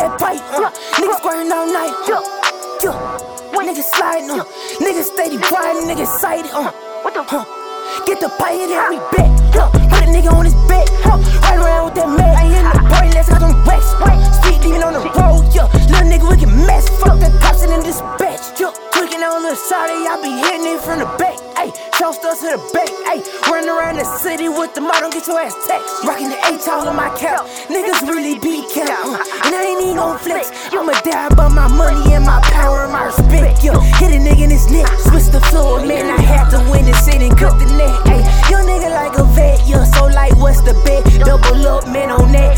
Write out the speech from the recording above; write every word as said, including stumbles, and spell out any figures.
that pipe, uh. Niggas squirting all night, uh. Yeah. Niggas sliding, uh. Niggas steady riding, niggas sighted, uh. What the huh? Get the pipe and have me back, huh? Put a nigga on his back, huh? Ride around with that mag. I ain't hitting the party, let's got them racks, huh? Speed leaving on the road, yeah. Little nigga, we can mess. Fuck that cops in dispatch, yeah. Tweaking on the side, I be hitting it from the back, ayy. Show stuff to the back, ayy. Running around the city with the motto, get your ass taxed. Rocking the eight all on my cap. Niggas really be count, uh. And I ain't even gon' flex. I'ma die about my money and my power and my respect, yeah. Hit a nigga in his neck, switch the floor, man. I had to win the city and cut the neck, ayy. Young nigga like a vet, yeah. So like, what's the bet? Double up, man, on that.